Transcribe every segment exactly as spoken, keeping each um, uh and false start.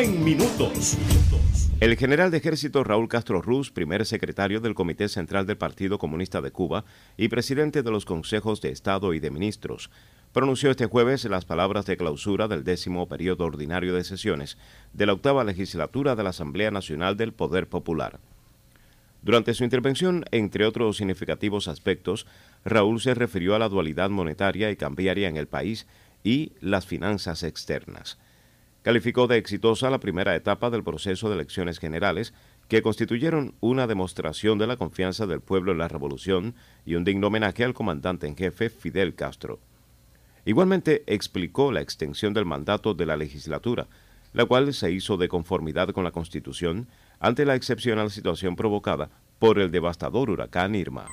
Cuba en minutos. El general de ejército Raúl Castro Ruz, primer secretario del Comité Central del Partido Comunista de Cuba y presidente de los Consejos de Estado y de Ministros, pronunció este jueves las palabras de clausura del décimo periodo ordinario de sesiones de la octava legislatura de la Asamblea Nacional del Poder Popular. Durante su intervención, entre otros significativos aspectos, Raúl se refirió a la dualidad monetaria y cambiaria en el país y las finanzas externas. Calificó de exitosa la primera etapa del proceso de elecciones generales, que constituyeron una demostración de la confianza del pueblo en la revolución y un digno homenaje al comandante en jefe Fidel Castro. Igualmente explicó la extensión del mandato de la legislatura, la cual se hizo de conformidad con la Constitución ante la excepcional situación provocada por el devastador huracán Irma.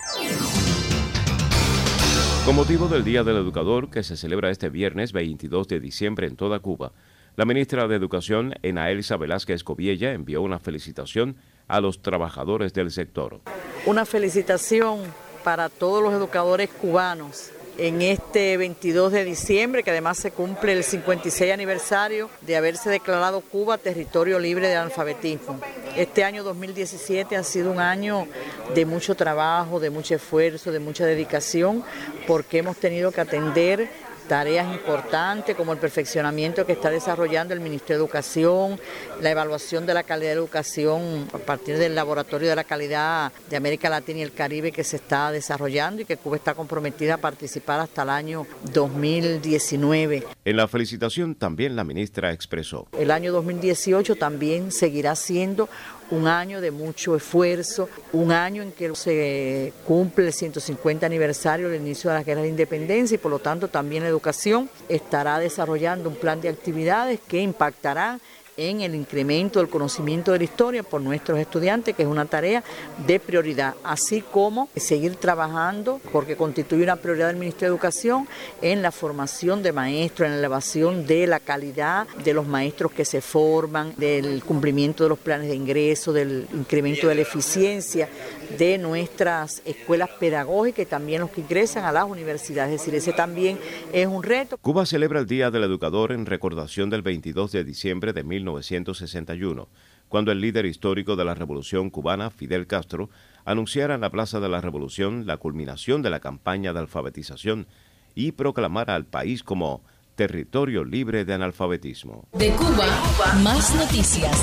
Con motivo del Día del Educador, que se celebra este viernes veintidós de diciembre en toda Cuba, la ministra de Educación, Enaelsa Velázquez Coviella, envió una felicitación a los trabajadores del sector. Una felicitación para todos los educadores cubanos en este veintidós de diciembre, que además se cumple el cincuenta y seis aniversario de haberse declarado Cuba territorio libre de analfabetismo. Este año dos mil diecisiete ha sido un año de mucho trabajo, de mucho esfuerzo, de mucha dedicación, porque hemos tenido que atender tareas importantes como el perfeccionamiento que está desarrollando el Ministerio de Educación, la evaluación de la calidad de la educación a partir del Laboratorio de la Calidad de América Latina y el Caribe que se está desarrollando y que Cuba está comprometida a participar hasta el año dos mil diecinueve. En la felicitación también la ministra expresó: el año dos mil dieciocho también seguirá siendo un año de mucho esfuerzo, un año en que se cumple el ciento cincuenta aniversario del inicio de la Guerra de Independencia y por lo tanto también la educación estará desarrollando un plan de actividades que impactará en el incremento del conocimiento de la historia por nuestros estudiantes, que es una tarea de prioridad, así como seguir trabajando, porque constituye una prioridad del Ministerio de Educación, en la formación de maestros, en la elevación de la calidad de los maestros que se forman, del cumplimiento de los planes de ingreso, del incremento de la eficiencia de nuestras escuelas pedagógicas y también los que ingresan a las universidades. Es decir, ese también es un reto. Cuba celebra el Día del Educador en recordación del veintidós de diciembre de mil novecientos sesenta y uno, cuando el líder histórico de la Revolución cubana, Fidel Castro, anunciara en la Plaza de la Revolución la culminación de la campaña de alfabetización y proclamara al país como territorio libre de analfabetismo. De Cuba, más noticias.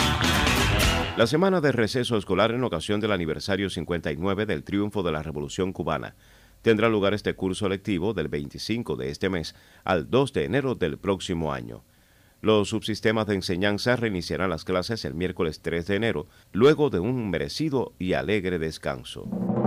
La semana de receso escolar en ocasión del aniversario cincuenta y nueve del triunfo de la Revolución cubana tendrá lugar este curso lectivo del veinticinco de este mes al dos de enero del próximo año. Los subsistemas de enseñanza reiniciarán las clases el miércoles tres de enero, luego de un merecido y alegre descanso.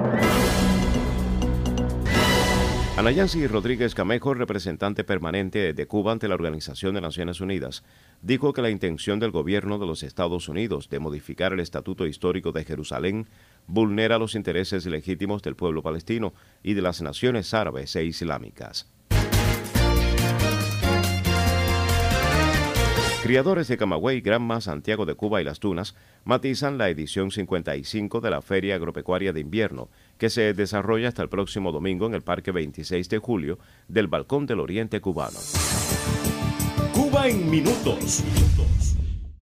Anayansi Rodríguez Camejo, representante permanente de Cuba ante la Organización de Naciones Unidas, dijo que la intención del gobierno de los Estados Unidos de modificar el Estatuto Histórico de Jerusalén vulnera los intereses legítimos del pueblo palestino y de las naciones árabes e islámicas. Criadores de Camagüey, Granma, Santiago de Cuba y Las Tunas matizan la edición cincuenta y cinco de la Feria Agropecuaria de Invierno, que se desarrolla hasta el próximo domingo en el Parque veintiséis de julio del Balcón del Oriente Cubano. Cuba en minutos.